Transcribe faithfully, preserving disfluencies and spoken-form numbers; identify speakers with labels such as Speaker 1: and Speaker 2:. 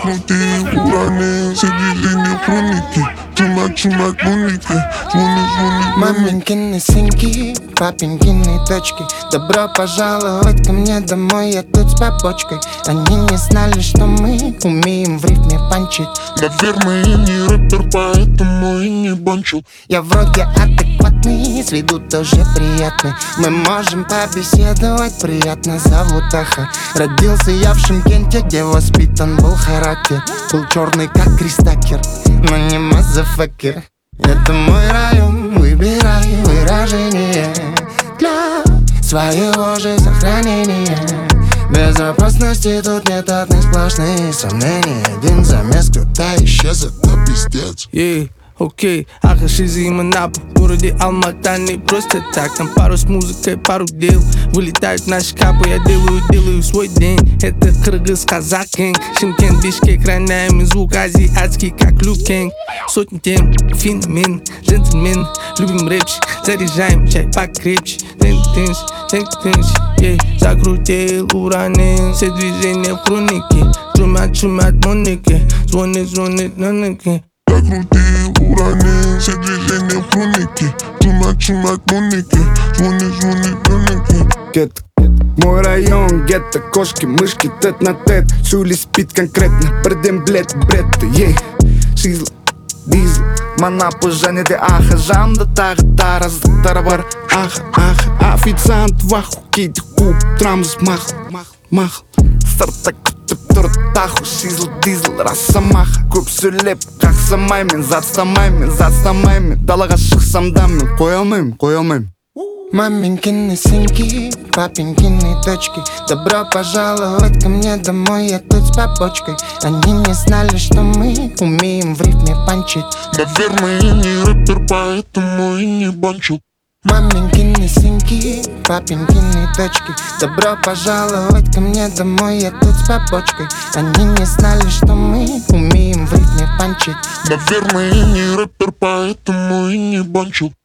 Speaker 1: Закрути ураны, все движения хроники. Чумак, чумак, муники, звони, звони.
Speaker 2: Маменькины сынки, папенькины дочки, добро пожаловать ко мне домой, я тут с побочкой. Они не знали, что мы умеем в рифме панчить.
Speaker 1: Наверное, я не рэпер, поэтому и не банчил.
Speaker 2: Я вроде адекватный, с виду тоже приятный. Мы можем побеседовать, приятно зовут Аха. Родился я в Шымкенте, где воспитан был характер. Был черный как Кристакер, но не мазафакер. Это мой район, выбирай выражение для своего же сохранения. Безопасности тут нет одной сплошные сомнения. Один замес, кто-то исчез, это пиздец.
Speaker 3: Yeah. Окей, Аха, Шизи и Манапа. В городе Алмата не просто так. Там пару с музыкой, пару дел. Вылетают наши капы, я делаю, делаю свой день. Это Кыргыз, Казак, Кэнг, Шымкент, Бишкек. Роняем и звук азиатский, как Люк Кэнг. Сотни тем, феномен, джентльмен. Любим рэпчик, заряжаем чай покрепче. Тэнк-тэнш, тэнк-тэнш, yeah. Закрутил ураны, все движения в хронике. Чумят, чумят, моники, звонит, звонит, ноники.
Speaker 1: Закрути ураны, все движения в хронике. Чумак, чумак, муники, звони, звони, муники.
Speaker 4: Гетто, мой район, гетто, кошки, мышки, тет на тет. Шули спит конкретно, предем блед, бретта, ей. Шизл, дизл, Манапа, жените, Аха, жанда, тага, тара, затарабар, Аха, Аха. Официант, ваху, кити, куб, трамс, махл, махл, махл. Старта, таху, шизл, дизл, росомаха. Көп сөйлеп, қақсамай мен, затстамай мен, затстамай мен. Далаға шықсам да мен, қоя алмайм, қоя алмайм.
Speaker 2: Маменькины сынки, папенькины дочки, добро пожаловать ко мне домой, я тут с побочкой. Они не знали, что мы умеем в рифме панчить.
Speaker 1: Наверное, я не рэпер, поэтому и не банчил.
Speaker 2: Маменькины сынки, папенькины дочки, добро пожаловать ко мне домой, я тут с побочкой. Они не знали, что мы умеем в рифме панчить.
Speaker 1: Наверное, я не рэпер, поэтому и не банчил.